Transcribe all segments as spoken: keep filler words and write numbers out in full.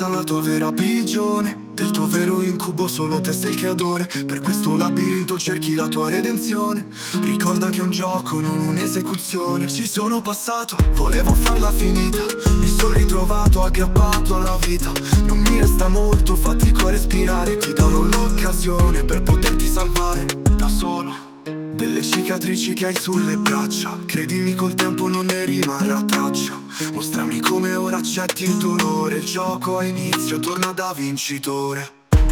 senza la tua vera prigione. Del tuo vero incubo solo te sei il creatore. Per questo labirinto cerchi la tua redenzione. Ricorda che è un gioco, non un'esecuzione. Ci sono passato, volevo farla finita. Mi sono ritrovato aggrappato alla vita. Non mi resta molto, fatico a respirare. Ti darò l'occasione per poterti salvare da solo. Delle cicatrici che hai sulle braccia, credimi col tempo non ne rimarrà traccia. Mostrami come ora accetti il dolore. Il gioco ha inizio, torna da vincitore.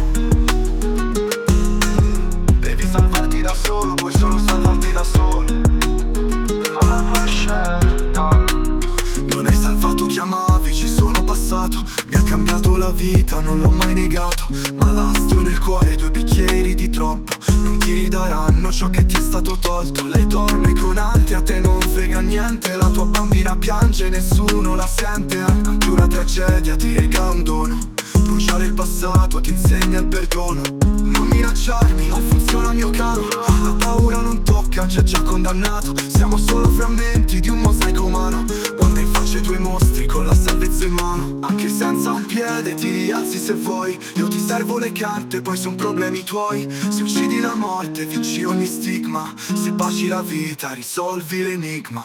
Devi salvarti da solo, puoi solo salvarti da solo. Ma la tua scelta. Non hai salvato, chiamavi, ci sono passato. Mi ha cambiato la vita, non l'ho mai negato. Ma l'astro nel cuore, due bicchieri di troppo non ti ridaranno ciò che ti è stato tolto. Lei dorme con altri, a te non frega niente. La tua bambina piange, nessuno la sente. Anche una tragedia ti regala un dono. Bruciare il passato ti insegna il perdono. Non minacciarmi, non funziona mio caro. La paura non tocca, c'è già condannato. Siamo solo frammenti di un mosaico umano. Quando in faccia i tuoi mostri con la salvezza in mano. Anche senza un piede ti rialzi se vuoi. Io ti servo le carte, poi son problemi tuoi. Se uccidi la morte vinci ogni stigma. Se baci la vita risolvi l'enigma.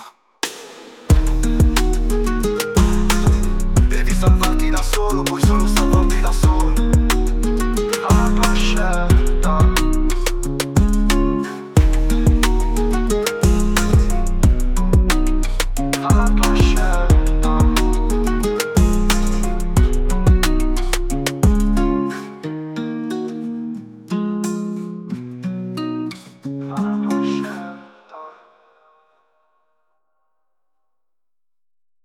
Devi salvarti da solo, puoi solo salvarti da solo.